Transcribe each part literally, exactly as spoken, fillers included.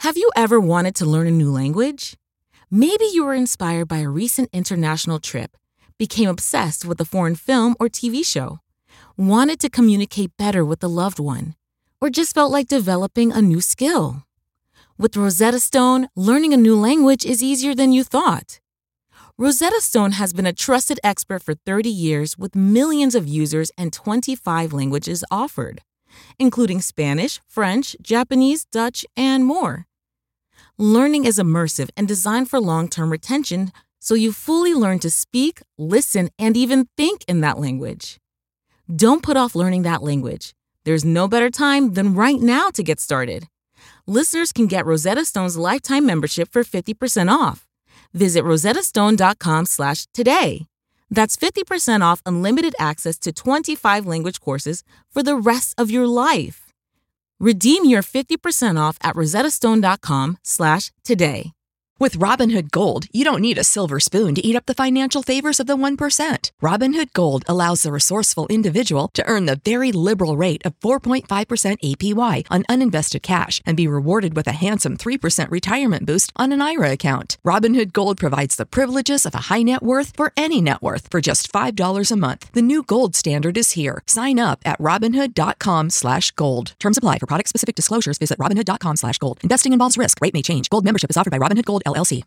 Have you ever wanted to learn a new language? Maybe you were inspired by a recent international trip, became obsessed with a foreign film or T V show, wanted to communicate better with a loved one, or just felt like developing a new skill. With Rosetta Stone, learning a new language is easier than you thought. Rosetta Stone has been a trusted expert for thirty years with millions of users and twenty-five languages offered, including Spanish, French, Japanese, Dutch, and more. Learning is immersive and designed for long-term retention, so you fully learn to speak, listen, and even think in that language. Don't put off learning that language. There's no better time than right now to get started. Listeners can get Rosetta Stone's lifetime membership for fifty percent off. Visit rosettastone.com slash today. That's fifty percent off unlimited access to twenty-five language courses for the rest of your life. Redeem your fifty percent off at rosettastone.com slash today. With Robinhood Gold, you don't need a silver spoon to eat up the financial favors of the one percent. Robinhood Gold allows the resourceful individual to earn the very liberal rate of four point five percent A P Y on uninvested cash and be rewarded with a handsome three percent retirement boost on an I R A account. Robinhood Gold provides the privileges of a high net worth for any net worth for just five dollars a month. The new gold standard is here. Sign up at Robinhood.com slash gold. Terms apply. For product-specific disclosures, visit Robinhood.com slash gold. Investing involves risk. Rate may change. Gold membership is offered by Robinhood Gold L L C.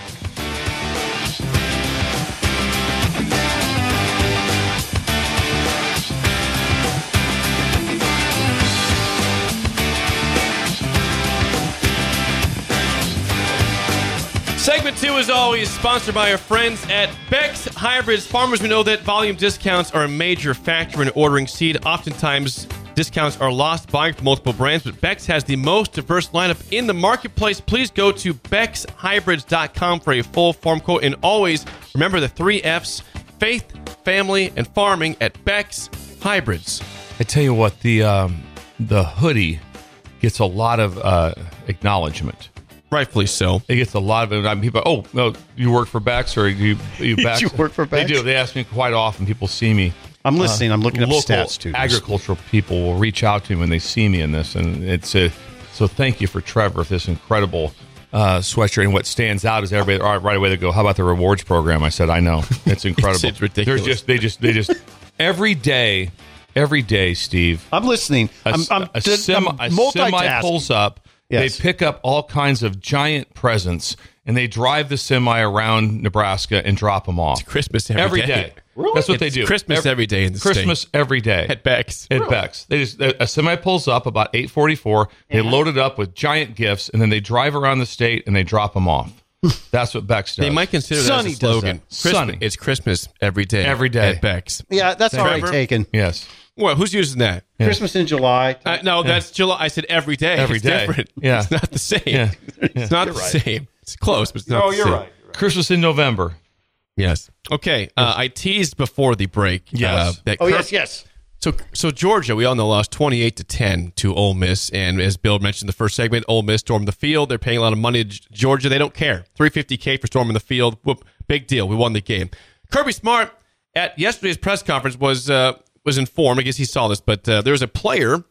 Segment two, as always, sponsored by our friends at Beck's Hybrids. Farmers, we know that volume discounts are a major factor in ordering seed. Oftentimes, discounts are lost buying from multiple brands, but Beck's has the most diverse lineup in the marketplace. Please go to bex hybrids dot com for a full farm quote. And always remember the three F's, faith, family, and farming at Beck's Hybrids. I tell you what, the um, the hoodie gets a lot of uh, acknowledgement. Rightfully so. It gets a lot of it. I mean, people, oh, no, you work for Beck's or you you Beck's? You work for Beck's? They do. They ask me quite often. People see me. I'm listening. Uh, I'm looking up local stats too. Agricultural people will reach out to me when they see me in this, and it's a, so thank you for Trevor, this incredible uh, sweatshirt. And what stands out is everybody all right, right away they go, "How about the rewards program?" I said, "I know, it's incredible. it's, it's ridiculous. They're just they just they just every day, every day, Steve. I'm listening. A, I'm, I'm, a, semi, I'm a semi pulls up. Yes. They pick up all kinds of giant presents, and they drive the semi around Nebraska and drop them off. It's Christmas every, every day. day. Really? That's what it's they do. Christmas every, every day in the Christmas state. every day at Beck's. At really? Beck's, they just a semi pulls up about eight forty-four. They yeah. load it up with giant gifts, and then they drive around the state and they drop them off. That's what Beck's does. They might consider Sonny that as a slogan. Christmas, Sonny. It's Christmas every day. Every day at Beck's. Yeah, that's Trevor? already taken. Yes. Well, who's using that? Yeah. Christmas in July. Uh, no, that's July. I said every day. Every it's day. different. Yeah. It's not the same. Yeah. It's not You're the right. same. It's close, but it's not No, the you're same. right. You're right. Christmas in November. Yes. Okay. Uh, I teased before the break. Yes. Uh, that Oh, Kirk- yes, yes. So, so Georgia, we all know, lost twenty-eight to ten to Ole Miss, and as Bill mentioned in the first segment, Ole Miss stormed the field. They're paying a lot of money to Georgia. They don't care. three hundred fifty thousand dollars for storming the field. Whoop, big deal. We won the game. Kirby Smart at yesterday's press conference was uh, was informed. I guess he saw this, but uh, there was a player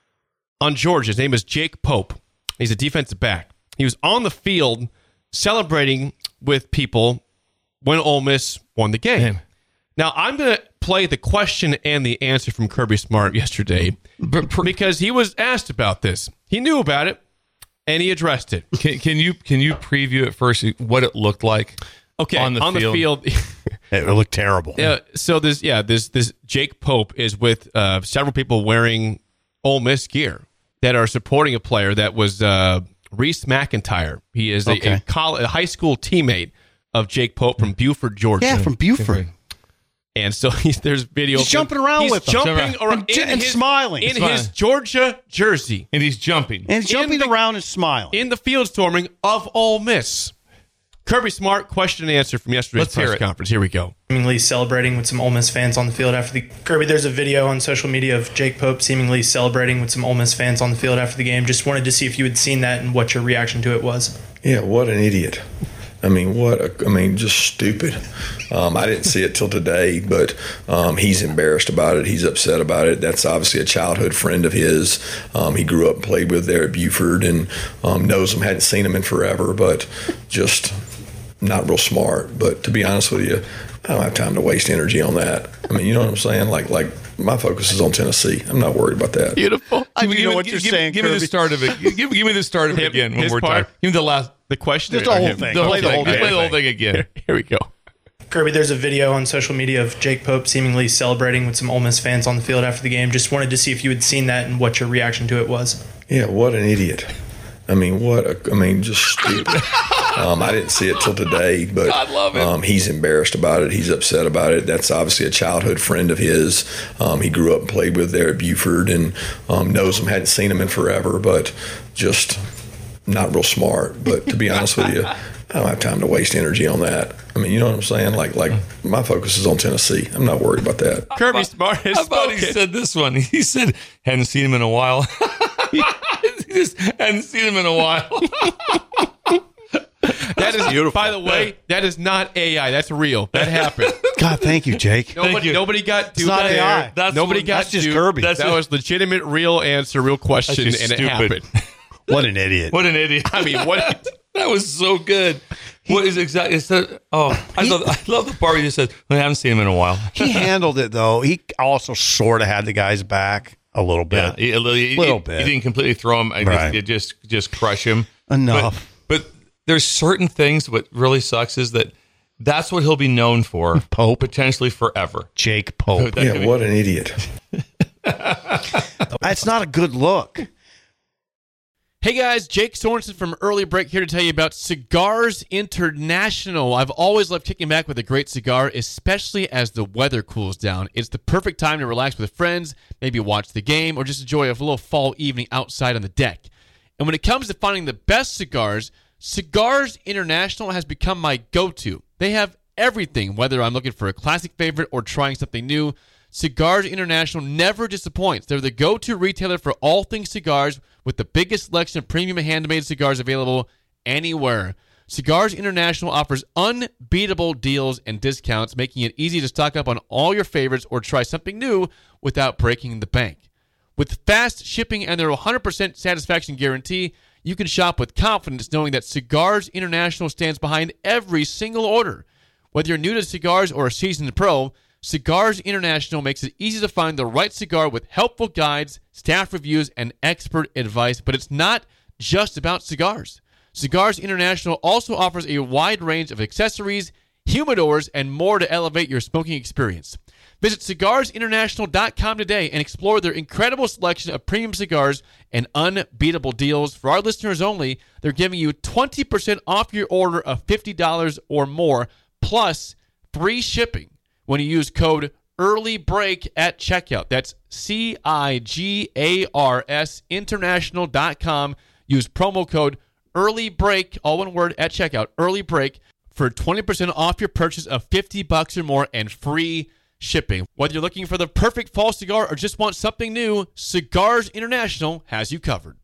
on Georgia. His name is Jake Pope. He's a defensive back. He was on the field celebrating with people when Ole Miss won the game. Damn. Now, I'm going to play the question and the answer from Kirby Smart yesterday because he was asked about this. He knew about it, and he addressed it. Can, can you can you preview it first, what it looked like okay, on the on field? The field it looked terrible. Yeah. So this, yeah, this this Jake Pope is with uh, several people wearing Ole Miss gear that are supporting a player that was uh, Reese McIntyre. He is a, Okay. a, college, a high school teammate of Jake Pope from Buford, Georgia. Yeah, from Buford. And so he's, there's video. He's of him. jumping around he's with them. jumping around And, in and his, smiling. in smiling. his Georgia jersey, And he's jumping. And jumping the- around and smiling. in the field storming of Ole Miss. Kirby Smart, question and answer from yesterday's Let's hear press it. conference. Here we go. Seemingly celebrating with some Ole Miss fans on the field after the Kirby. There's a video on social media of Jake Pope seemingly celebrating with some Ole Miss fans on the field after the game. Just wanted to see if you had seen that and what your reaction to it was. Yeah, what an idiot. I mean, what? A, I mean, just stupid. Um, I didn't see it till today, but um, he's embarrassed about it. He's upset about it. That's obviously a childhood friend of his. Um, he grew up and played with there at Buford and um, knows him. Hadn't seen him in forever, but just not real smart. But to be honest with you, I don't have time to waste energy on that. I mean, you know what I'm saying? Like, like my focus is on Tennessee. I'm not worried about that. Beautiful. I mean, you know give, what give, you're give, saying, Give me Kirby. the start of it. Give, give me the start of it Him- again one his more part? time. Give me the last. The question. Just the or whole him? thing. The whole Play the thing. whole Let's play damn the whole thing. thing again. Here, here we go. Kirby, there's a video on social media of Jake Pope seemingly celebrating with some Ole Miss fans on the field after the game. Just wanted to see if you had seen that and what your reaction to it was. Yeah, what an idiot. I mean, what? A, I mean, just stupid. um, I didn't see it till today, but God love it. um, he's embarrassed about it. He's upset about it. That's obviously a childhood friend of his. Um, he grew up and played with there at Buford and um, knows him. Hadn't seen him in forever, but just not real smart. But to be honest with you, I don't have time to waste energy on that. I mean, you know what I'm saying? Like, like my focus is on Tennessee. I'm not worried about that. Kirby Smart has How about he spoken. said this one? He said, hadn't seen him in a while. He just hadn't seen him in a while. That is beautiful. By the way, that is not A I. That's real. That happened. God, thank you, Jake. Nobody, you. nobody got duped not there. A I. That's nobody what- got that's just duped. Kirby. That That's was legitimate, real answer, real question, and just it stupid. happened. What an idiot. What an idiot. I mean, what? That was so good. What is exactly? It's the, oh, I love, I love the part where he just says, well, I haven't seen him in a while. He handled it, though. He also sort of had the guy's back a little bit. Yeah, he, a little, he, Little he- bit. He didn't completely throw him. I Right. just, it just, just crush him. Enough. But, but there's certain things. What really sucks is that that's what he'll be known for, Pope. potentially forever. Jake Pope. That could Yeah, be- what an idiot. That's not a good look. Hey guys, Jake Sorensen from Early Break here to tell you about Cigars International. I've always loved kicking back with a great cigar, especially as the weather cools down. It's the perfect time to relax with friends, maybe watch the game, or just enjoy a little fall evening outside on the deck. And when it comes to finding the best cigars, Cigars International has become my go-to. They have everything, whether I'm looking for a classic favorite or trying something new. Cigars International never disappoints. They're the go-to retailer for all things cigars with the biggest selection of premium handmade cigars available anywhere. Cigars International offers unbeatable deals and discounts, making it easy to stock up on all your favorites or try something new without breaking the bank. With fast shipping and their one hundred percent satisfaction guarantee, you can shop with confidence knowing that Cigars International stands behind every single order. Whether you're new to cigars or a seasoned pro, Cigars International makes it easy to find the right cigar with helpful guides, staff reviews, and expert advice. But it's not just about cigars. Cigars International also offers a wide range of accessories, humidors, and more to elevate your smoking experience. Visit cigars international dot com today and explore their incredible selection of premium cigars and unbeatable deals. For our listeners only, they're giving you twenty percent off your order of fifty dollars or more, plus free shipping when you use code EARLYBREAK at checkout. That's C I G A R S international dot com. Use promo code EARLYBREAK, all one word, at checkout, EARLYBREAK, for twenty percent off your purchase of fifty bucks or more and free shipping. Whether you're looking for the perfect fall cigar or just want something new, Cigars International has you covered.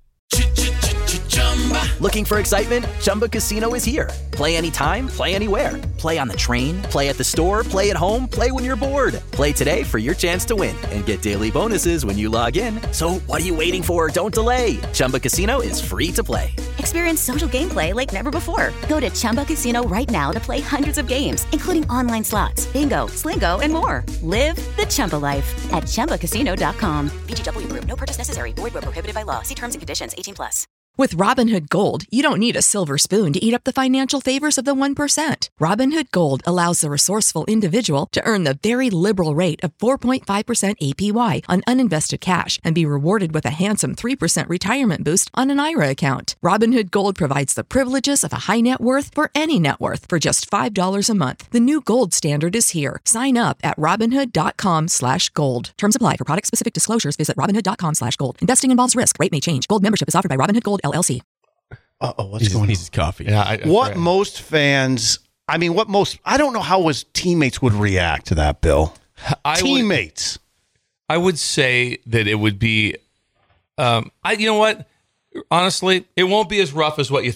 Looking for excitement? Chumba Casino is here. Play anytime, play anywhere. Play on the train, play at the store, play at home, play when you're bored. Play today for your chance to win and get daily bonuses when you log in. So what are you waiting for? Don't delay. Chumba Casino is free to play. Experience social gameplay like never before. Go to Chumba Casino right now to play hundreds of games, including online slots, bingo, Slingo, and more. Live the Chumba life at Chumba Casino dot com. V G W Group. No purchase necessary. Void where prohibited by law. See terms and conditions. eighteen plus. With Robinhood Gold, you don't need a silver spoon to eat up the financial favors of the one percent. Robinhood Gold allows the resourceful individual to earn the very liberal rate of four point five percent A P Y on uninvested cash and be rewarded with a handsome three percent retirement boost on an I R A account. Robinhood Gold provides the privileges of a high net worth for any net worth for just five dollars a month. The new gold standard is here. Sign up at Robinhood.com slash gold. Terms apply. For product-specific disclosures, visit Robinhood.com slash gold. Investing involves risk. Rate may change. Gold membership is offered by Robinhood Gold L L C. Uh-oh, what's He's, going on? he's coffee. Yeah, I, I What forgot. most fans, I mean, what most, I don't know how his teammates would react to that, Bill. I would, Teammates. I would say that it would be, um, I you know what? Honestly, it won't be as rough as what you think.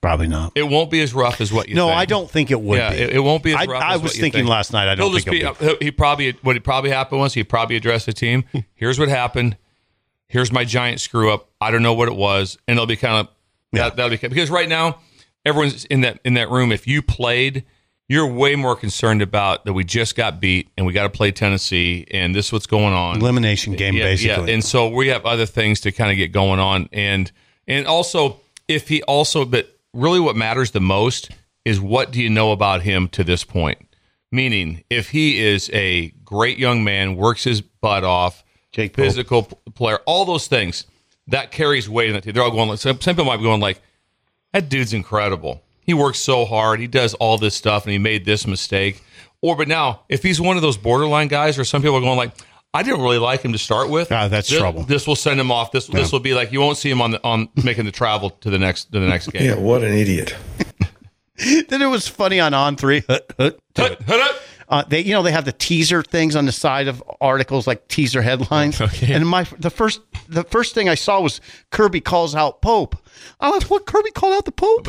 Probably not. It won't be as rough as what you no, think. I don't think it would yeah, be. It, it won't be as I, rough I as was what you thinking think. last night, I don't He'll think just it be, would he probably, what he probably happened was he probably addressed the team. Here's what happened. Here's my giant screw up. I don't know what it was. And it'll be kind of, Yeah. that, that'll be, because right now, everyone's in that in that room. If you played, you're way more concerned about that we just got beat and we got to play Tennessee and this is what's going on. Elimination game, yeah, basically. Yeah. And so we have other things to kind of get going on. And and also, if he also, but really what matters the most is what do you know about him to this point? Meaning, if he is a great young man, works his butt off, Jake Pope. physical p- player, all those things, that carries weight in that team. They're all going, like, some, some people might be going like, that dude's incredible. He works so hard. He does all this stuff, and he made this mistake. Or, but now, if he's one of those borderline guys, or some people are going like, I didn't really like him to start with. Ah, that's this, trouble. This will send him off. This Yeah. this will be like you won't see him on the, on making the travel to the next to the next game. Yeah, what an idiot. Then it was funny on On Three. Hut, hut, Hut, hut, hut. Uh, they, you know, they have the teaser things on the side of articles, like teaser headlines. Okay. And my the first the first thing I saw was Kirby calls out Pope. I was, what, Kirby called out the Pope?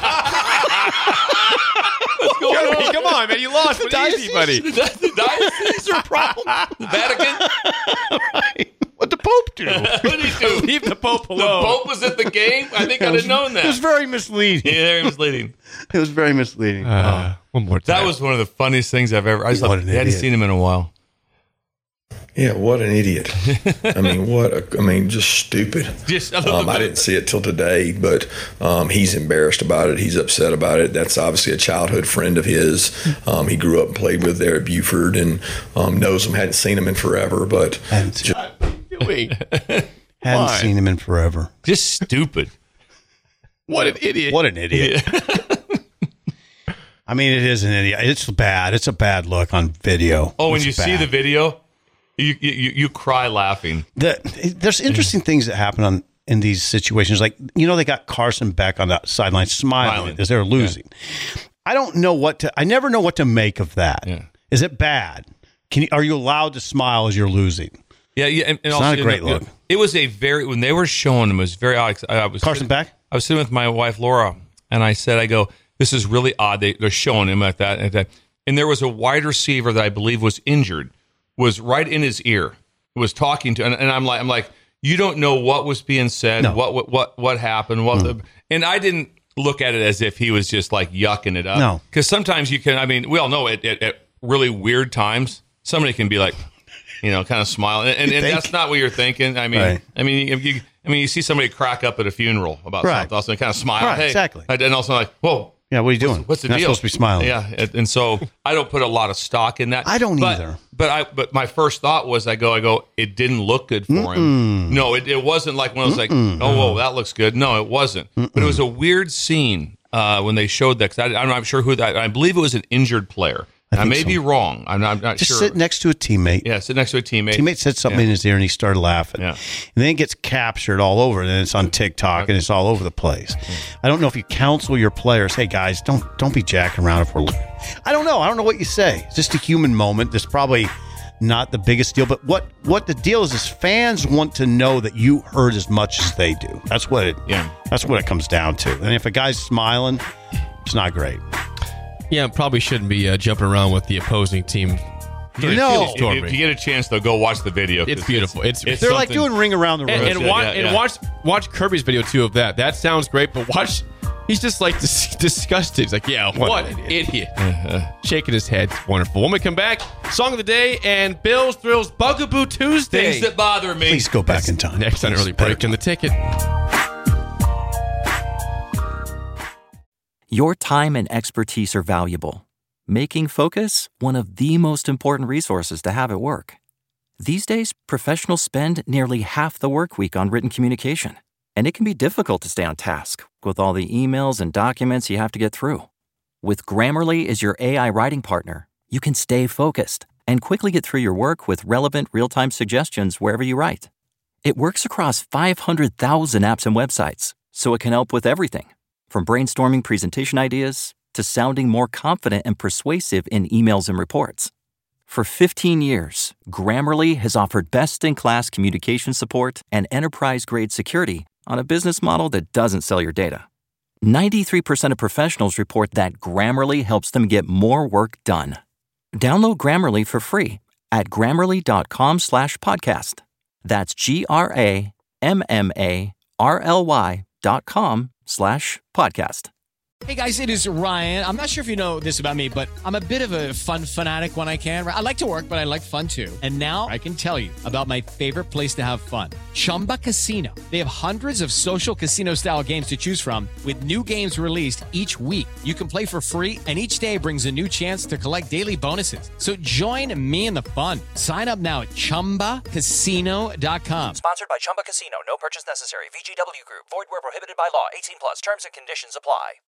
What's going Kirby, on? come on, man. You lost. The What easy, buddy. The, the diocese or problem? The Vatican? Right. What the Pope do? What did he do? Leave the Pope The alone. Pope was at the game? I think I'd have known that. It was very misleading. Yeah, there he was leading. It was very misleading. Uh, one more time. That was one of the funniest things I've ever. I just What thought, an I hadn't idiot. seen him in a while. Yeah, what an idiot. I mean, what a, I mean, just stupid. Just a little Um, I bit. didn't see it till today, but um, he's embarrassed about it. He's upset about it. That's obviously a childhood friend of his. Um, he grew up and played with there at Buford and um, knows him. Hadn't seen him in forever, but Hadn't, seen, Wait. hadn't Why? seen him in forever. Just stupid. What an idiot. What an idiot. I mean, it is an idiot. It's bad. It's a bad look on video. Oh, when It's you see bad. the video, you you, you cry laughing. The, there's interesting things that happen on in these situations. Like, you know, they got Carson Beck on the sideline smiling, Smiling. as they're losing. I don't know what to. I never know what to make of that. Is Yeah. it bad? Can you, are you allowed to smile as you're losing? Yeah, yeah. And, and It's also, not a great you know, look. It was a very when they were showing him. It was very odd. I was Carson sitting, Beck? I was sitting with my wife Laura, and I said, "I go, this is really odd. They, they're showing him at that, at that." And there was a wide receiver that I believe was injured, was right in his ear, was talking to, and, and I'm like, I'm like, you don't know what was being said, No. what what what what happened, what, Mm. the, and I didn't look at it as if he was just like yucking it up. No. Because sometimes you can. I mean, we all know at, at, at really weird times, somebody can be like, you know, kind of smiling, and, and, and think? that's not what you're thinking. I mean, Right. I mean, if you, I mean, you see somebody crack up at a funeral about Right. something, also kind of smile, Right, hey, exactly. and also like, whoa. Yeah, what are you doing? What's the You're not deal? supposed to be smiling. Yeah, and, and so I don't put a lot of stock in that. I don't but, either. But I, but my first thought was, I go, I go, it didn't look good for him. No, it, it wasn't like when I was like, oh, whoa, that looks good. No, it wasn't. But it was a weird scene uh, when they showed that. Cause I, I'm not sure who that. I believe it was an injured player. I, think may so. be wrong. I'm not, I'm not Just sure. sit next to a teammate. yeah, sit next to a teammate. Teammate said something Yeah. in his ear and he started laughing. Yeah. And then it gets captured all over and then it's on TikTok and it's all over the place. I don't know if you counsel your players, hey guys, don't don't be jacking around if we're I don't know. I don't know what you say. It's just a human moment. That's probably not the biggest deal. But what, what the deal is is fans want to know that you heard as much as they do. That's what it Yeah. that's what it comes down to. And if a guy's smiling, it's not great. Yeah, probably shouldn't be uh, jumping around with the opposing team. No. Field If, storming. if you get a chance, though, go watch the video. 'cause It's beautiful. It's- They're like something- doing ring around the room. and, and, Yeah, watch, yeah, and yeah. watch watch Kirby's video too of that. That sounds great, but watch. He's just like dis- disgusted. He's like, yeah, what, an idiot. Shaking his head. It's wonderful. When we come back, song of the day and Bills Thrills Bugaboo Tuesday. Things that bother me. Please go back in time. Next on Please. Early Break in the Ticket. Your time and expertise are valuable, making Focus one of the most important resources to have at work. These days, professionals spend nearly half the work week on written communication, and it can be difficult to stay on task with all the emails and documents you have to get through. With Grammarly as your A I writing partner, you can stay focused and quickly get through your work with relevant real-time suggestions wherever you write. It works across five hundred thousand apps and websites, so it can help with everything from brainstorming presentation ideas to sounding more confident and persuasive in emails and reports. For fifteen years, Grammarly has offered best-in-class communication support and enterprise-grade security on a business model that doesn't sell your data. ninety-three percent of professionals report that Grammarly helps them get more work done. Download Grammarly for free at grammarly.com slash podcast. That's G-R-A-M-M-A-R-L-Y dot com slash podcast. Hey guys, it is Ryan. I'm not sure if you know this about me, but I'm a bit of a fun fanatic when I can. I like to work, but I like fun too. And now I can tell you about my favorite place to have fun. Chumba Casino. They have hundreds of social casino style games to choose from with new games released each week. You can play for free and each day brings a new chance to collect daily bonuses. So join me in the fun. Sign up now at chumba casino dot com. Sponsored by Chumba Casino. No purchase necessary. V G W Group. Void where prohibited by law. eighteen plus. Terms and conditions apply.